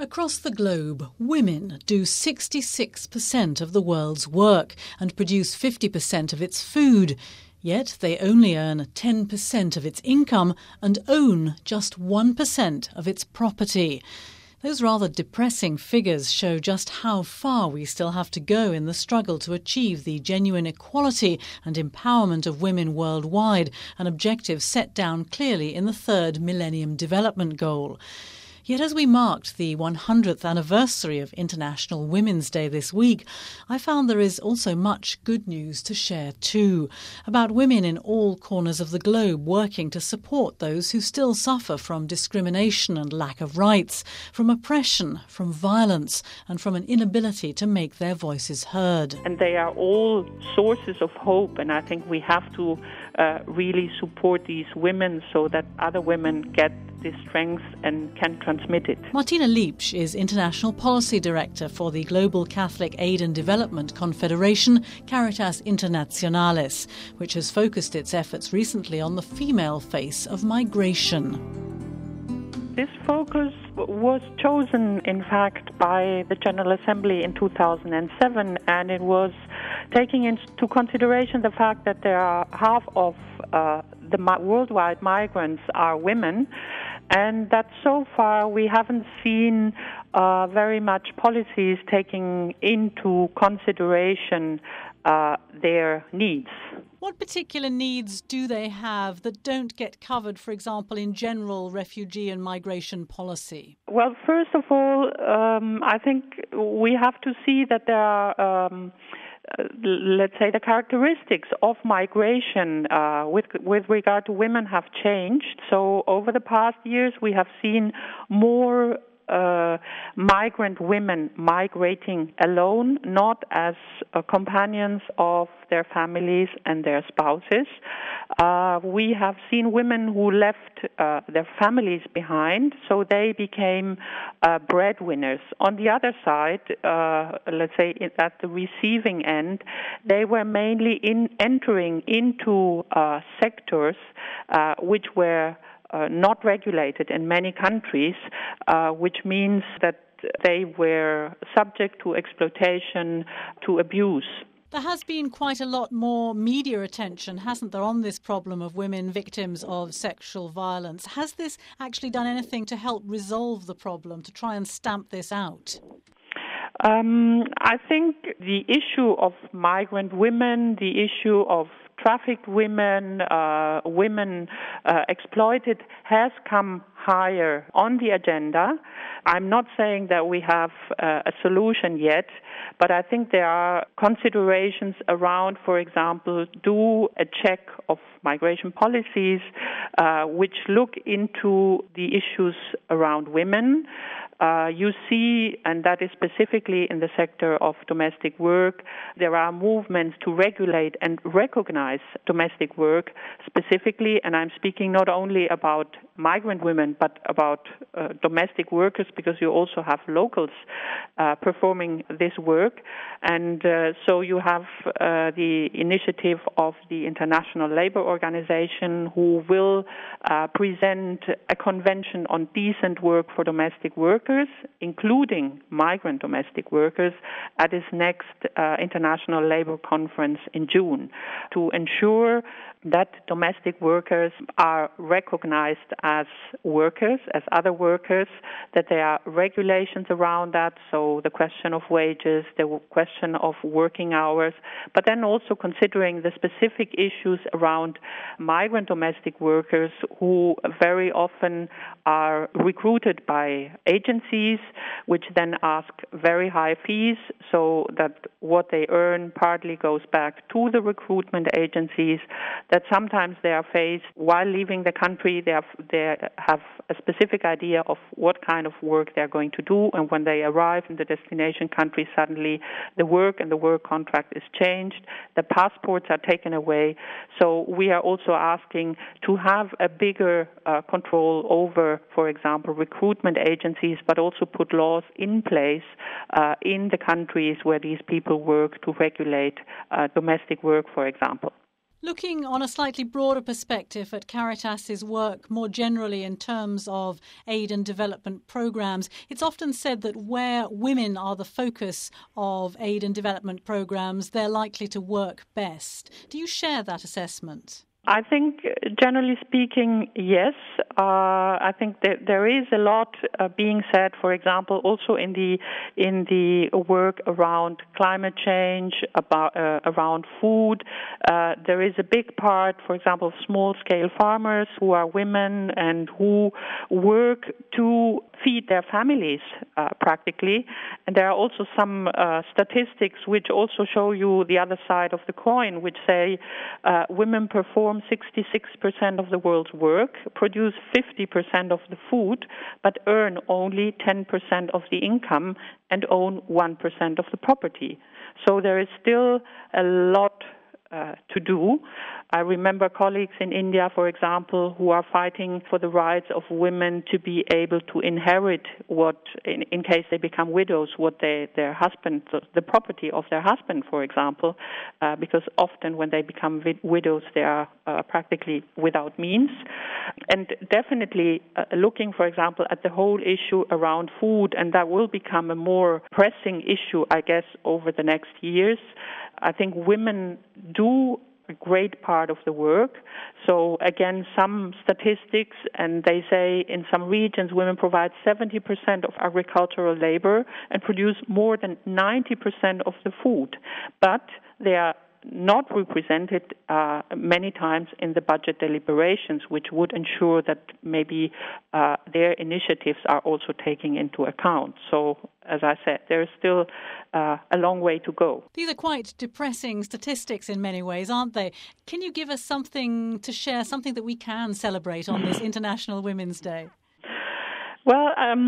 Across the globe, women do 66% of the world's work and produce 50% of its food. Yet they only earn 10% of its income and own just 1% of its property. Those rather depressing figures show just how far we still have to go in the struggle to achieve the genuine equality and empowerment of women worldwide, an objective set down clearly in the third Millennium Development Goal. Yet as we marked the 100th anniversary of International Women's Day this week, I found there is also much good news to share too, about women in all corners of the globe working to support those who still suffer from discrimination and lack of rights, from oppression, from violence, and from an inability to make their voices heard. And they are all sources of hope, and I think we have to really support these women so that other women get this strength and can transmit it. Martina Liebsch is International Policy Director for the Global Catholic Aid and Development Confederation, Caritas Internationalis, which has focused its efforts recently on the female face of migration. This focus was chosen, in fact, by the General Assembly in 2007, and it was taking into consideration the fact that there are half of the worldwide migrants are women, and that so far we haven't seen very much policies taking into consideration their needs. What particular needs do they have that don't get covered, for example, in general refugee and migration policy? Well, first of all, I think we have to see that there are let's say the characteristics of migration with regard to women have changed. So over the past years, we have seen more migrant women migrating alone, not as companions of their families and their spouses. We have seen women who left their families behind, so they became breadwinners. On the other side, let's say at the receiving end, they were mainly entering into sectors which were not regulated in many countries, which means that they were subject to exploitation, to abuse. There has been quite a lot more media attention, hasn't there, on this problem of women victims of sexual violence. Has this actually done anything to help resolve the problem, to try and stamp this out? I think the issue of migrant women, the issue of trafficked women, women exploited has come higher on the agenda. I'm not saying that we have a solution yet, but I think there are considerations around, for example, do a check of migration policies which look into the issues around women. You see, and that is specifically in the sector of domestic work, there are movements to regulate and recognize domestic work specifically, and I'm speaking not only about migrant women, but about domestic workers, because you also have locals performing this work. And so you have the initiative of the International Labour Organization, who will present a convention on decent work for domestic workers, including migrant domestic workers, at its next International Labour Conference in June, to ensure that domestic workers are recognized as workers, as other workers, that there are regulations around that, so the question of wages, the question of working hours, but then also considering the specific issues around migrant domestic workers who very often are recruited by agencies, which then ask very high fees, so that what they earn partly goes back to the recruitment agencies, that sometimes they are faced, while leaving the country, they have a specific idea of what kind of work they're going to do, and when they arrive in the destination country, suddenly the work and the work contract is changed, the passports are taken away. So we are also asking to have a bigger control over, for example, recruitment agencies, but also put laws in place in the countries where these people work to regulate domestic work, for example. Looking on a slightly broader perspective at Caritas's work more generally in terms of aid and development programs, it's often said that where women are the focus of aid and development programs, they're likely to work best. Do you share that assessment? I think, generally speaking, yes. I think that there is a lot being said, for example, also in the work around climate change, around food. There is a big part, for example, of small-scale farmers who are women and who work to feed their families practically. And there are also some statistics which also show you the other side of the coin, which say women perform 66% of the world's work, produce 50% of the food, but earn only 10% of the income and own 1% of the property. So there is still a lot to do. I remember colleagues in India, for example, who are fighting for the rights of women to be able to inherit what, in case they become widows, what their husband, the property of their husband, for example, because often when they become widows, they are practically without means. And definitely looking, for example, at the whole issue around food, and that will become a more pressing issue, I guess, over the next years. I think women do a great part of the work. So again, some statistics, and they say in some regions women provide 70% of agricultural labor and produce more than 90% of the food. But they are not represented many times in the budget deliberations, which would ensure that maybe their initiatives are also taken into account. So, as I said, there is still a long way to go. These are quite depressing statistics in many ways, aren't they? Can you give us something to share, something that we can celebrate on this International Women's Day? Well,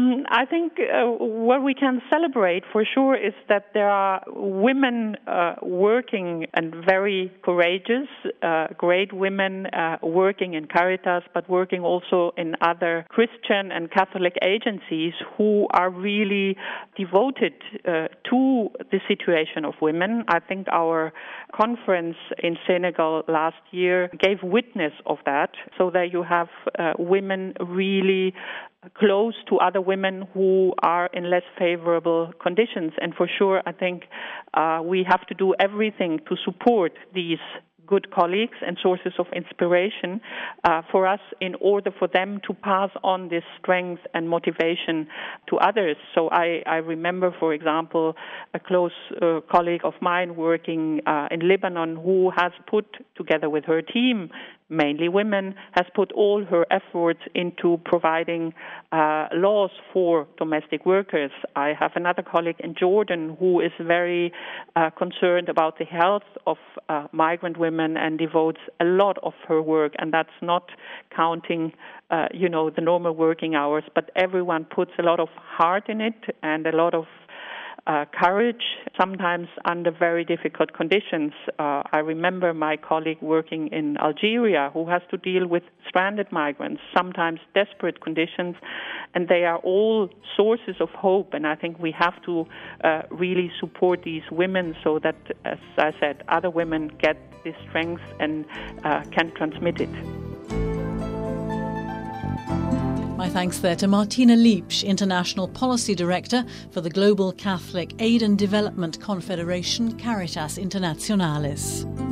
I think what we can celebrate for sure is that there are women working and very courageous, great women working in Caritas, but working also in other Christian and Catholic agencies who are really devoted to the situation of women. I think our conference in Senegal last year gave witness of that, so that you have women really close to other women who are in less favorable conditions. And for sure, I think we have to do everything to support these good colleagues and sources of inspiration for us in order for them to pass on this strength and motivation to others. So I remember, for example, a close colleague of mine working in Lebanon who has put together with her team, mainly women, has put all her efforts into providing laws for domestic workers. I have another colleague in Jordan who is very concerned about the health of migrant women and devotes a lot of her work, and that's not counting the normal working hours, but everyone puts a lot of heart in it and a lot of courage, sometimes under very difficult conditions. I remember my colleague working in Algeria who has to deal with stranded migrants, sometimes desperate conditions, and they are all sources of hope. And I think we have to really support these women so that, as I said, other women get this strength and can transmit it. My thanks there to Martina Liebsch, International Policy Director for the Global Catholic Aid and Development Confederation Caritas Internationalis.